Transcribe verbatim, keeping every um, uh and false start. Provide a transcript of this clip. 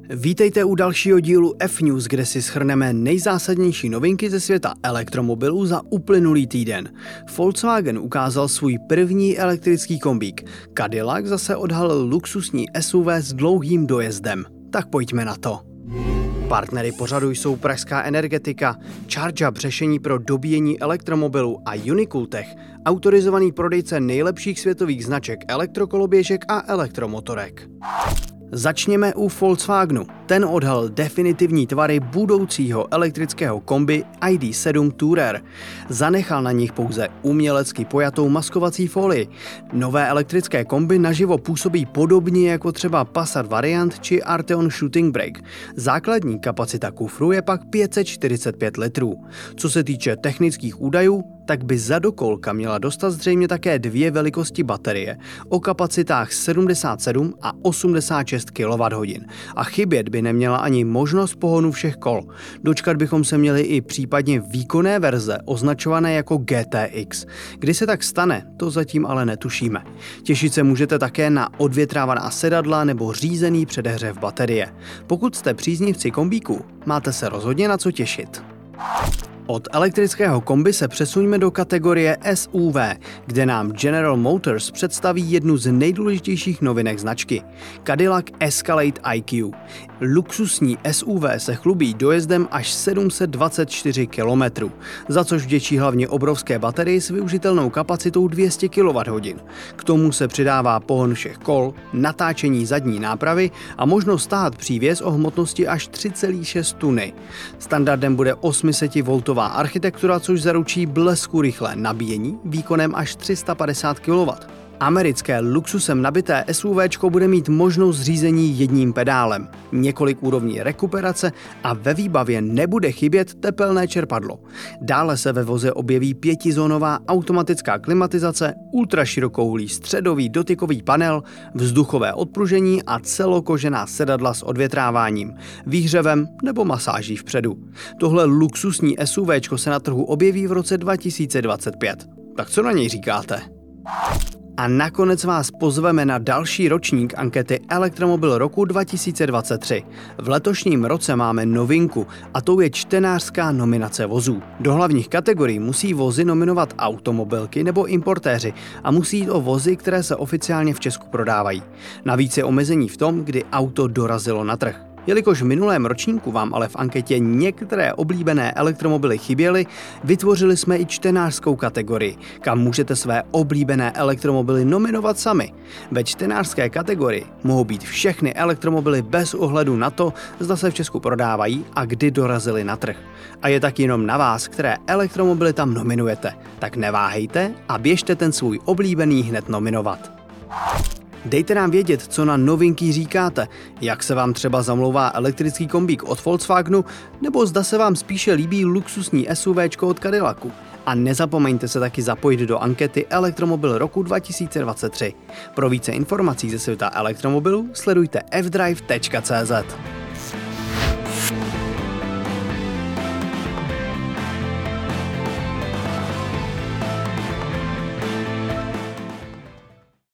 Vítejte u dalšího dílu F-News, kde si shrneme nejzásadnější novinky ze světa elektromobilů za uplynulý týden. Volkswagen ukázal svůj první elektrický kombík. Cadillac zase odhalil luxusní S U V s dlouhým dojezdem. Tak pojďme na to. Partnery pořadu jsou pražská Energetika, ChargeUp řešení pro dobíjení elektromobilů a Unicooltech, autorizovaný prodejce nejlepších světových značek elektrokoloběžek a elektromotorek. Začněme u Volkswagenu. Ten odhalil definitivní tvary budoucího elektrického kombi I D sedm Tourer. Zanechal na nich pouze umělecky pojatou maskovací folii. Nové elektrické kombi naživo působí podobně jako třeba Passat Variant či Arteon Shooting Brake. Základní kapacita kufru je pak pět set čtyřicet pět litrů. Co se týče technických údajů, tak by zadokolka měla dostat zřejmě také dvě velikosti baterie o kapacitách sedmdesát sedm a osmdesát šest kilowatthodin a chybět by neměla ani možnost pohonu všech kol. Dočkat bychom se měli i případně výkonné verze označované jako G T X. Kdy se tak stane, to zatím ale netušíme. Těšit se můžete také na odvětrávaná sedadla nebo řízený předehřev baterie. Pokud jste příznivci kombíků, máte se rozhodně na co těšit. Od elektrického kombi se přesuňme do kategorie S U V, kde nám General Motors představí jednu z nejdůležitějších novinek značky – Cadillac Escalade I Q. Luxusní S U V se chlubí dojezdem až sedm set dvacet čtyři kilometrů, za což vděčí hlavně obrovské baterii s využitelnou kapacitou dvě stě kilowatthodin. K tomu se přidává pohon všech kol, natáčení zadní nápravy a možnost stát přívěs o hmotnosti až tři celé šest tuny. Standardem bude osm set voltová architektura, což zaručí blesku rychlé nabíjení výkonem až tři sta padesát kilowattů. Americké luxusem nabité SUVčko bude mít možnost řízení jedním pedálem, několik úrovní rekuperace a ve výbavě nebude chybět tepelné čerpadlo. Dále se ve voze objeví pětizónová automatická klimatizace, ultraširokouhlý středový dotykový panel, vzduchové odpružení a celokožená sedadla s odvětráváním, výhřevem nebo masáží vpředu. Tohle luxusní SUVčko se na trhu objeví v roce dva tisíce dvacet pět. Tak co na něj říkáte? A nakonec vás pozveme na další ročník ankety Elektromobil roku dva tisíce dvacet tři. V letošním roce máme novinku a tou je čtenářská nominace vozů. Do hlavních kategorií musí vozy nominovat automobilky nebo importéři a musí jít o vozy, které se oficiálně v Česku prodávají. Navíc je omezení v tom, kdy auto dorazilo na trh. Jelikož v minulém ročníku vám ale v anketě některé oblíbené elektromobily chyběly, vytvořili jsme i čtenářskou kategorii, kam můžete své oblíbené elektromobily nominovat sami. Ve čtenářské kategorii mohou být všechny elektromobily bez ohledu na to, zda se v Česku prodávají a kdy dorazily na trh. A je tak jenom na vás, které elektromobily tam nominujete. Tak neváhejte a běžte ten svůj oblíbený hned nominovat. Dejte nám vědět, co na novinky říkáte, jak se vám třeba zamlouvá elektrický kombík od Volkswagenu, nebo zda se vám spíše líbí luxusní SUVčko od Cadillacu. A nezapomeňte se taky zapojit do ankety Elektromobil roku dva tisíce dvacet tři. Pro více informací ze světa elektromobilů sledujte f drive tečka cé zet.